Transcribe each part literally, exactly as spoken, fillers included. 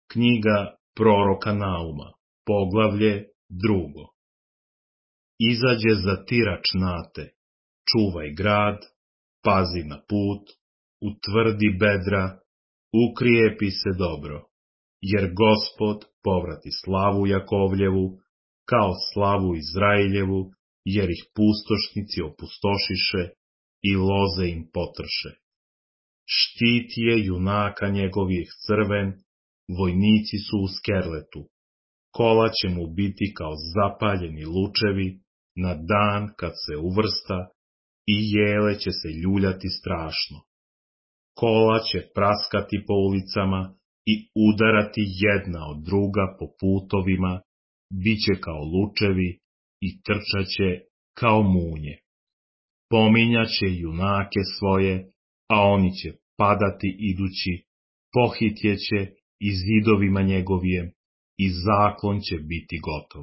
Knjiga proroka Nauma, poglavlje drugo. Izađe zatirač Nate, čuvaj grad, pazi na put, utvrdi bedra, ukrijepi se dobro, jer Gospod povrati slavu Jakovljevu, kao slavu Izrailjevu, jer ih pustošnici opustošiše i loze im potrše. Štit je junaka njegovih crven, vojnici su u skerletu, kola će mu biti kao zapaljeni lučevi, na dan kad se uvrsta, i jele će se ljuljati strašno. Kola će praskati po ulicama i udarati jedna od druga po putovima, biće kao lučevi i trčaće kao munje. Pominjaće junake svoje, a oni će padati idući, pohitjeće i zidovima njegovijem, i zaklon će biti gotov.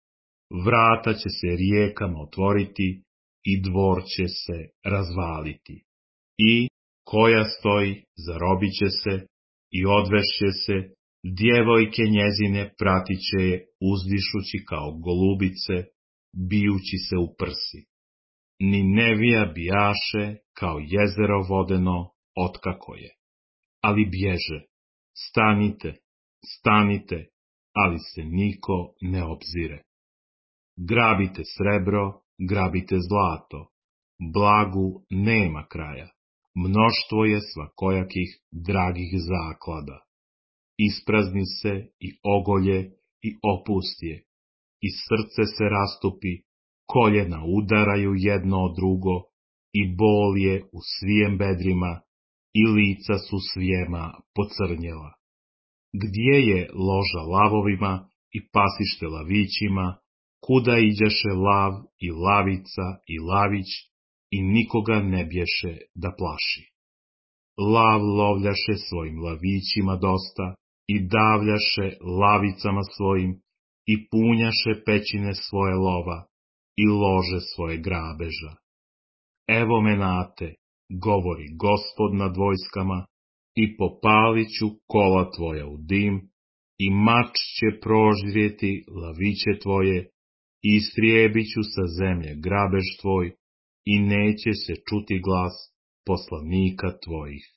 Vrata će se rijekama otvoriti i dvor će se razvaliti. I koja stoji, zarobit će se i odvešće se, djevojke njezine pratit će je uzdišući kao golubice, bijući se u prsi. Ni Nevija bijaše kao jezero vodeno otkako je. Ali bježe, stanite, stanite, ali se niko ne obzire. Grabite srebro, grabite zlato, blagu nema kraja, mnoštvo je svakojakih dragih zaklada. Isprazni se i ogolje i opusti je, i srce se rastupi, koljena udaraju jedno od drugo, i bol je u svijem bedrima, i lica su svijema pocrnjela. Gdje je loža lavovima i pasište lavićima, kuda iđaše lav i lavica i lavić, i nikoga ne bješe da plaši. Lav lovljaše svojim lavićima dosta, i davljaše lavicama svojim, i punjaše pećine svoje lova, i lože svoje grabeža. Evo me Nate, govori Gospod nad vojskama, i popalit ću kola tvoja u dim, i mač će proždrijeti laviće tvoje, i istrijebit ću sa zemlje grabež tvoj, i neće se čuti glas poslanika tvojih.